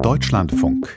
Deutschlandfunk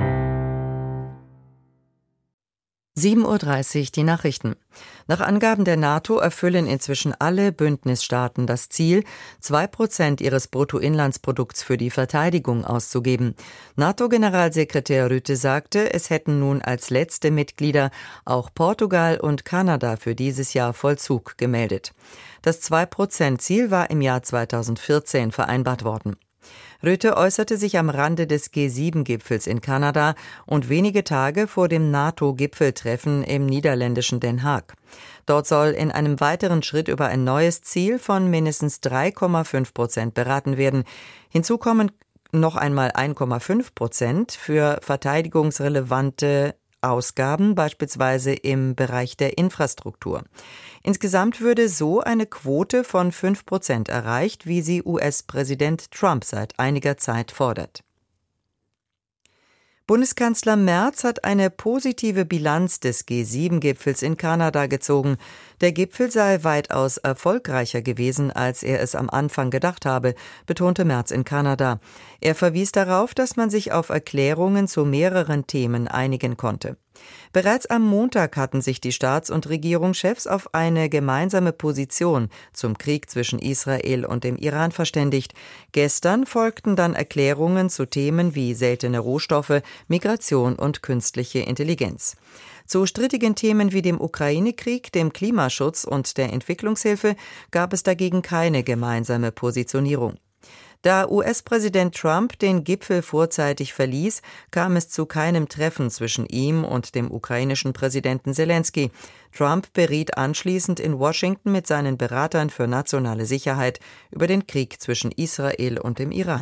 7:30 Uhr die Nachrichten. Nach Angaben der NATO erfüllen inzwischen alle Bündnisstaaten das Ziel, 2% ihres Bruttoinlandsprodukts für die Verteidigung auszugeben. NATO-Generalsekretär Rutte sagte, es hätten nun als letzte Mitglieder auch Portugal und Kanada für dieses Jahr Vollzug gemeldet. Das 2%-Ziel war im Jahr 2014 vereinbart worden. Rutte äußerte sich am Rande des G7-Gipfels in Kanada und wenige Tage vor dem NATO-Gipfeltreffen im niederländischen Den Haag. Dort soll in einem weiteren Schritt über ein neues Ziel von mindestens 3,5% beraten werden. Hinzu kommen noch einmal 1,5% für verteidigungsrelevante Ausgaben, beispielsweise im Bereich der Infrastruktur. Insgesamt würde so eine Quote von 5% erreicht, wie sie US-Präsident Trump seit einiger Zeit fordert. Bundeskanzler Merz hat eine positive Bilanz des G7-Gipfels in Kanada gezogen. Der Gipfel sei weitaus erfolgreicher gewesen, als er es am Anfang gedacht habe, betonte Merz in Kanada. Er verwies darauf, dass man sich auf Erklärungen zu mehreren Themen einigen konnte. Bereits am Montag hatten sich die Staats- und Regierungschefs auf eine gemeinsame Position zum Krieg zwischen Israel und dem Iran verständigt. Gestern folgten dann Erklärungen zu Themen wie seltene Rohstoffe, Migration und künstliche Intelligenz. Zu strittigen Themen wie dem Ukraine-Krieg, dem Klimaschutz und der Entwicklungshilfe gab es dagegen keine gemeinsame Positionierung. Da US-Präsident Trump den Gipfel vorzeitig verließ, kam es zu keinem Treffen zwischen ihm und dem ukrainischen Präsidenten Selenskyj. Trump beriet anschließend in Washington mit seinen Beratern für nationale Sicherheit über den Krieg zwischen Israel und dem Iran.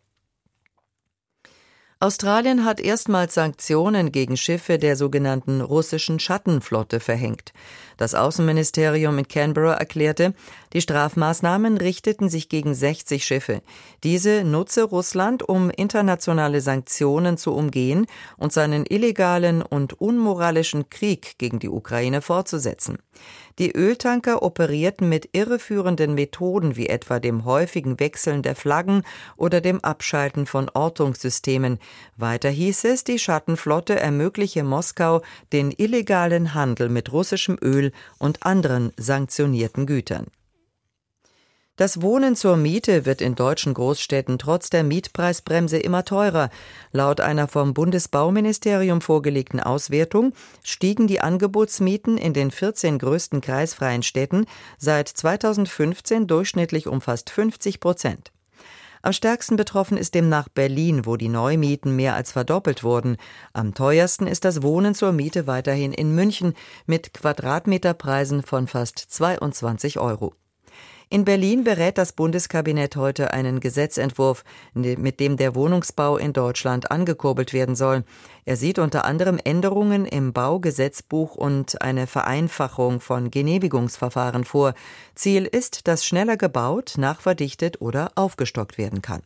Australien hat erstmals Sanktionen gegen Schiffe der sogenannten russischen Schattenflotte verhängt. Das Außenministerium in Canberra erklärte, die Strafmaßnahmen richteten sich gegen 60 Schiffe. Diese nutze Russland, um internationale Sanktionen zu umgehen und seinen illegalen und unmoralischen Krieg gegen die Ukraine fortzusetzen. Die Öltanker operierten mit irreführenden Methoden wie etwa dem häufigen Wechseln der Flaggen oder dem Abschalten von Ortungssystemen. Weiter hieß es, die Schattenflotte ermögliche Moskau den illegalen Handel mit russischem Öl und anderen sanktionierten Gütern. Das Wohnen zur Miete wird in deutschen Großstädten trotz der Mietpreisbremse immer teurer. Laut einer vom Bundesbauministerium vorgelegten Auswertung stiegen die Angebotsmieten in den 14 größten kreisfreien Städten seit 2015 durchschnittlich um fast 50%. Am stärksten betroffen ist demnach Berlin, wo die Neumieten mehr als verdoppelt wurden. Am teuersten ist das Wohnen zur Miete weiterhin in München mit Quadratmeterpreisen von fast 22 €. In Berlin berät das Bundeskabinett heute einen Gesetzentwurf, mit dem der Wohnungsbau in Deutschland angekurbelt werden soll. Er sieht unter anderem Änderungen im Baugesetzbuch und eine Vereinfachung von Genehmigungsverfahren vor. Ziel ist, dass schneller gebaut, nachverdichtet oder aufgestockt werden kann.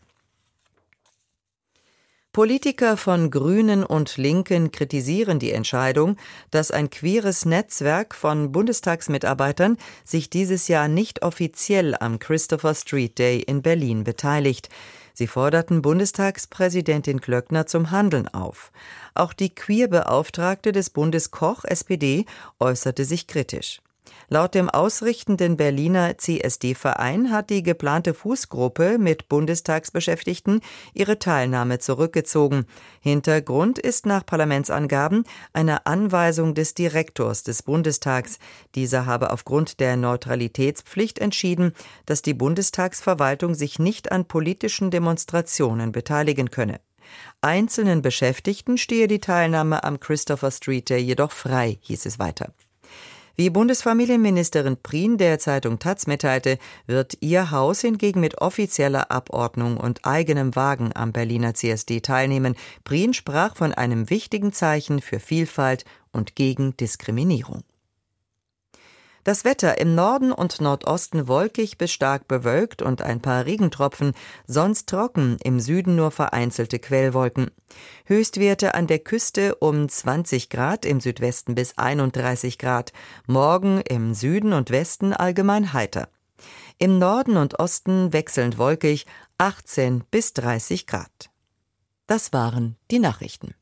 Politiker von Grünen und Linken kritisieren die Entscheidung, dass ein queeres Netzwerk von Bundestagsmitarbeitern sich dieses Jahr nicht offiziell am Christopher Street Day in Berlin beteiligt. Sie forderten Bundestagspräsidentin Glöckner zum Handeln auf. Auch die Queerbeauftragte des Bundeskoch SPD äußerte sich kritisch. Laut dem ausrichtenden Berliner CSD-Verein hat die geplante Fußgruppe mit Bundestagsbeschäftigten ihre Teilnahme zurückgezogen. Hintergrund ist nach Parlamentsangaben eine Anweisung des Direktors des Bundestags. Dieser habe aufgrund der Neutralitätspflicht entschieden, dass die Bundestagsverwaltung sich nicht an politischen Demonstrationen beteiligen könne. Einzelnen Beschäftigten stehe die Teilnahme am Christopher Street Day jedoch frei, hieß es weiter. Wie Bundesfamilienministerin Prien der Zeitung taz mitteilte, wird ihr Haus hingegen mit offizieller Abordnung und eigenem Wagen am Berliner CSD teilnehmen. Prien sprach von einem wichtigen Zeichen für Vielfalt und gegen Diskriminierung. Das Wetter im Norden und Nordosten wolkig bis stark bewölkt und ein paar Regentropfen, sonst trocken, im Süden nur vereinzelte Quellwolken. Höchstwerte an der Küste um 20 Grad, im Südwesten bis 31 Grad. Morgen im Süden und Westen allgemein heiter. Im Norden und Osten wechselnd wolkig, 18 bis 30 Grad. Das waren die Nachrichten.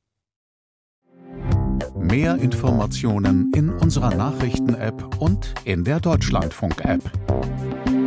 Mehr Informationen in unserer Nachrichten-App und in der Deutschlandfunk-App.